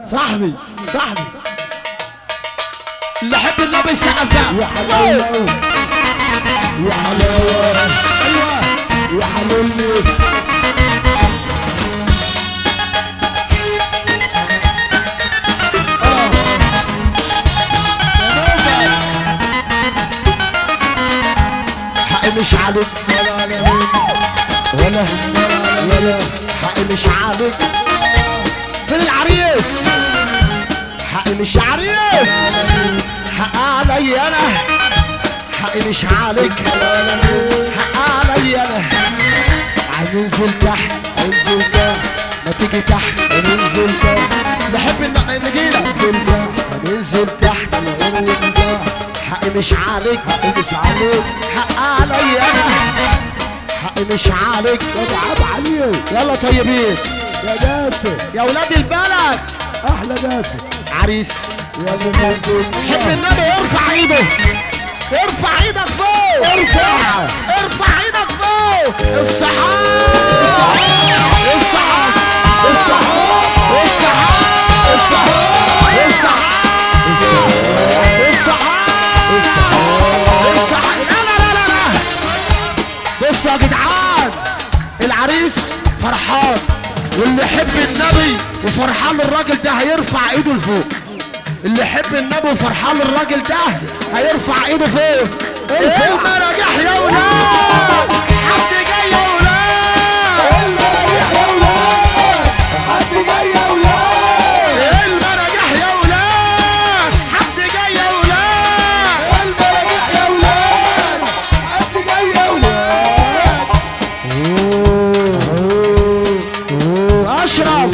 صاحبي صاحبي اللي يحب النبي يسقف ده. يا حلاوة يا حلاوة ايوه يا حلولي. حقي مش عليك ولا حقي مش عليك. فين العريس؟ حقي مش عريس، حق علي انا. حقي مش عليك، حق علي انا. هننزل تحت انزل تحت ما تيجي تحت انزل تحت نحب نجيلك. هننزل تحت حقي مش عليك، مش عليك حق علي انا. حقي مش عليك، اتعب عليه. يلا طيبين يا داسة يا ولاد البلد. احلى داسة عريس يا منزل. حب النبي ارفع ايده، ارفع ايدك فوق، ارفع ايدك فوق. الصحاب الصحاب الصحاب الصحاب الصحاب. لا لا لا لا بصوا يا جدعان، العريس فرحان، واللي يحب النبي وفرحان الراجل ده هيرفع ايده لفوق. اللي يحب النبي وفرحان الراجل ده هيرفع ايده فوق. المراجح يا ولاد، حد جاي يا ولاد. المراجح يا ولاد، حد جاي يا ولاد. المراجح يا ولاد، حد جاي يا ولاد. المراجح يا ولاد، حد جاي يا ولاد. اشرف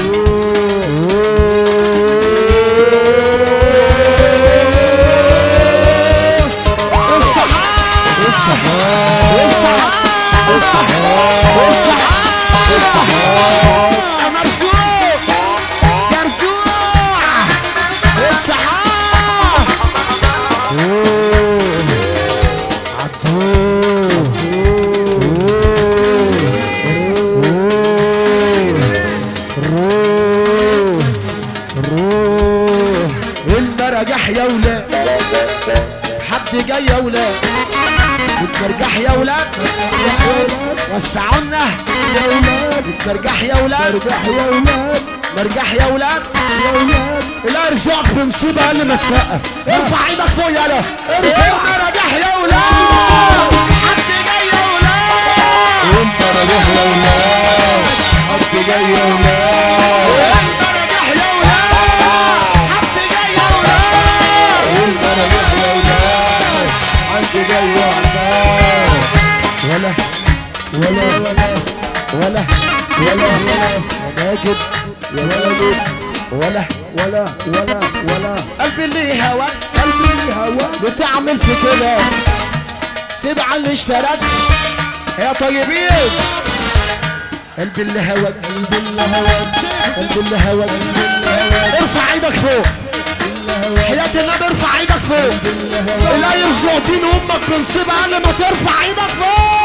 المرجح يا ولاد، حد جاي يا ولاد. المرجح يا ولاد، وسعونا يا ولاد المرجح يا ولاد. مرجح يا ولاد مرجح يا ولاد يا ولاد. لا يرزقك بنصيبة قبل ما تسقف. ارفع ايدك فوق يلا. المرجح يا ولاد، حد جاي يا ولاد. وانت راجح يا ولاد، حد جاي يا ولاد. المرجح يا ولاد، حد جاي يا ولاد. وانت راجح يا ولاد، حد جاي يا ولاد. ولا ولا ولا ماجد يا ولد ولا ولا قلبي اللي هواك، قلبي هواك بتعمل في كده تبع اللي اشتراك يا طيبين. قلبي اللي هواك، قلبي اللي هواك قلبي اللي هواك. ارفع ايدك فوق حياة النبي، ارفع ايدك فوق. لا يرزق دين امك بنصيبة قبل ما ترفع ايدك فوق.